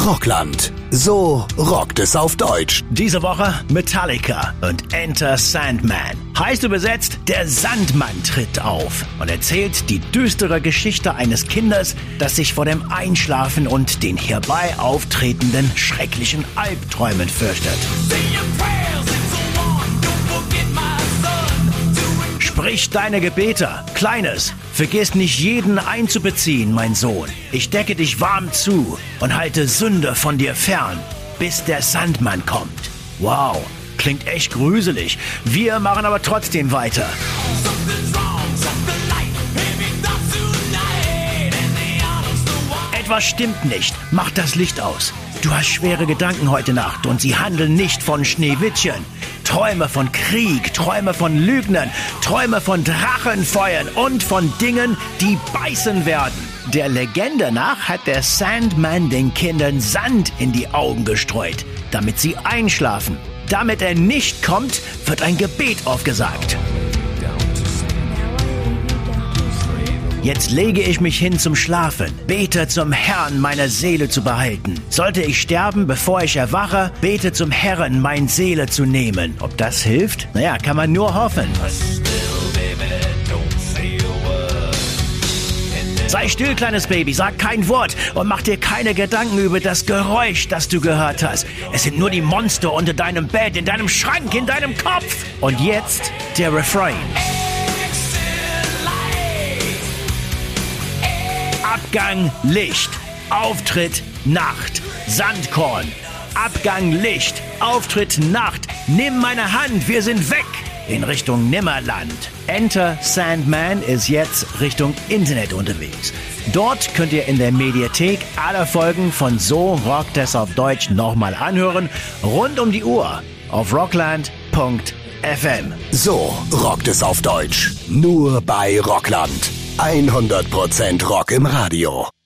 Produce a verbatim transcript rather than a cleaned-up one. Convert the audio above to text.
Rockland. So rockt es auf Deutsch. Diese Woche Metallica und Enter Sandman. Heißt übersetzt, der Sandmann tritt auf und erzählt die düstere Geschichte eines Kindes, das sich vor dem Einschlafen und den herbei auftretenden schrecklichen Albträumen fürchtet. Sprich deine Gebete. Kleines, vergiss nicht jeden einzubeziehen, mein Sohn. Ich decke dich warm zu und halte Sünde von dir fern, bis der Sandmann kommt. Wow, klingt echt gruselig. Wir machen aber trotzdem weiter. Etwas stimmt nicht. Mach das Licht aus. Du hast schwere Gedanken heute Nacht und sie handeln nicht von Schneewittchen. Träume von Krieg, Träume von Lügnern, Träume von Drachenfeuern und von Dingen, die beißen werden. Der Legende nach hat der Sandman den Kindern Sand in die Augen gestreut, damit sie einschlafen. Damit er nicht kommt, wird ein Gebet aufgesagt. Jetzt lege ich mich hin zum Schlafen, bete zum Herrn, meine Seele zu behalten. Sollte ich sterben, bevor ich erwache, bete zum Herrn, meine Seele zu nehmen. Ob das hilft? Naja, kann man nur hoffen. Sei still, kleines Baby, sag kein Wort und mach dir keine Gedanken über das Geräusch, das du gehört hast. Es sind nur die Monster unter deinem Bett, in deinem Schrank, in deinem Kopf. Und jetzt der Refrain. Abgang Licht, Auftritt Nacht, Sandkorn. Abgang Licht, Auftritt Nacht. Nimm meine Hand, wir sind weg in Richtung Nimmerland. Enter Sandman ist jetzt Richtung Internet unterwegs. Dort könnt ihr in der Mediathek alle Folgen von So rockt es auf Deutsch nochmal anhören, rund um die Uhr auf rockland punkt f m. So rockt es auf Deutsch. Nur bei Rockland. hundert Prozent Rock im Radio.